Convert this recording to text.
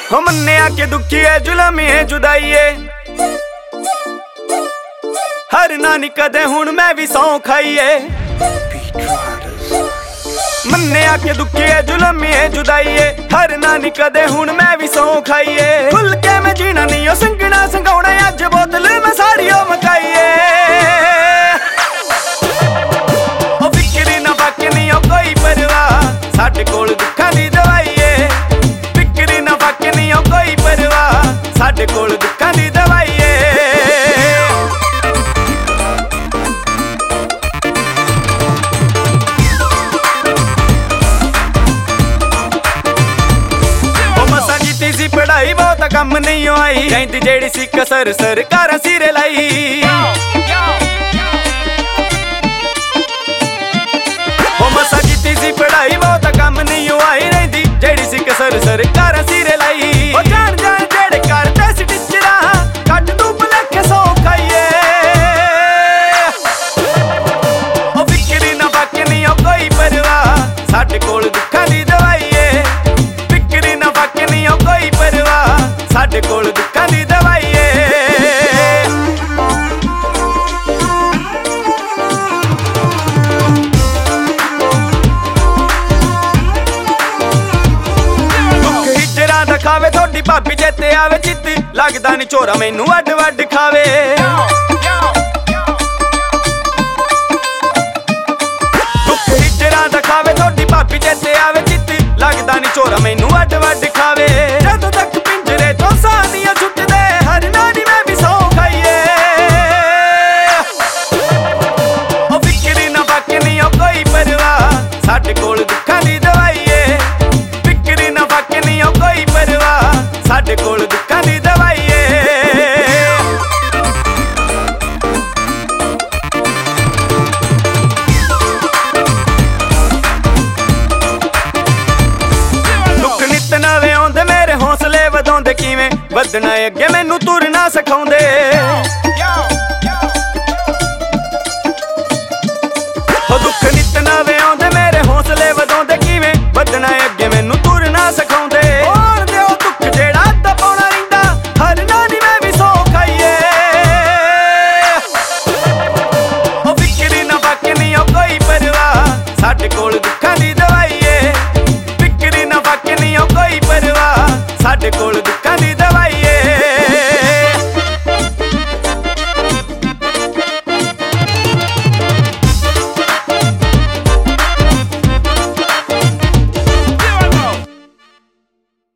हो मन्निया के दुखी है जुलमी है जुदाई है हर नानी कदे हुण मैं भी सौ खाईए मन्निया के दुखी है जुलमी है जुदाई है हर नानी कदे हुण मैं भी सौ खाईए खुल के मैं जीना नहीं ओ संगना संगाउणा अज बोतल मैं सारी ओ मकाईए ओ फिक्री ना बाकी नहीं ओ कोई परवाह साडे कोल दुखां दी दवाई है फिक्री ना बाकी नहीं ओ कोई परवाह साडे कोल दुखां दी दवाई है पढ़ाई बहुत कम नहीं आई कहती जेड़ी सी कसर सरकार सिरे लाई हो मसा कीती सी पढ़ाई बहुत कम नहीं आई रहती जेड़ी सी कसर सरकार सिरे लाई ओ जान जान जेड़े करते सी टीचरा कट तू भलेखे सौ खाईए ओ फिक्री ना बाकी नहीं ओ कोई परवाह साडे कोल दुखां दी दवाई है फिक्री ना बाकी नहीं ओ कोई परवाह साडे कोल दुखां दी दवाई है दुख हिजरा दा खावे थोड़ी भाभी चेते आवे चित लगदा नहीं चोरा मैनू अड वड खावे दुख हिजरा दा खावे थोड़ी भाभी चेते आवे चित लगदा नहीं चोरा मैनू अड वड खावे जदों तक पिंजरे तो सानियां छुटदे हर नानी मैं भी सौ खाईए ओ फिक्री ना बाकी नहीं ओ कोई परवाह साडे कोल दुखां दी दवाई है फिक्री ना बाकी नहीं ओ कोई परवाह साडे कोल दुखां दी दवाई है ਵਧਾਉਂਦੇ ਕਿਵੇਂ ਵਧਣਾ ਅੱਗੇ ਮੈਨੂੰ ਤੁਰਨਾ ਸਿਖਾਉਂਦੇ ਹੋ ਦੁੱਖ ਨਿਤ ਨਵੇਂ ਆਉਂਦੇ ਮੇਰੇ ਹੌਸਲੇ ਵਧਾਉਂਦੇ ਕਿਵੇਂ ਵਧਣਾ ਅੱਗੇ ਮੈਨੂੰ ਤੁਰਨਾ ਸਿਖਾਉਂਦੇ ਹੋਰ ਦਿਓ ਦੁੱਖ ਜਿਹੜਾ ਦਬਾਉਣਾ ਰਹਿੰਦਾ ਹਰ ਨਾਨੀ ਮੈਂ ਵੀ ਸੌ ਖਾਈਏ ਹੋ ਫਿਕਰੀ ਨਾ ਬਾਕੀ ਨਹੀਂ ਉਹ ਕੋਈ ਪਰਵਾਹ ਸਾਡੇ ਕੋਲ ਦੁੱਖਾਂ ਦੀ ਦਵਾਈ ਏ ਫਿਕਰੀ ਨਾ ਬਾਕੀ ਨਹੀਂ ਉਹ ਕੋਈ ਪਰਵਾਹ साडे कोल दुखां दी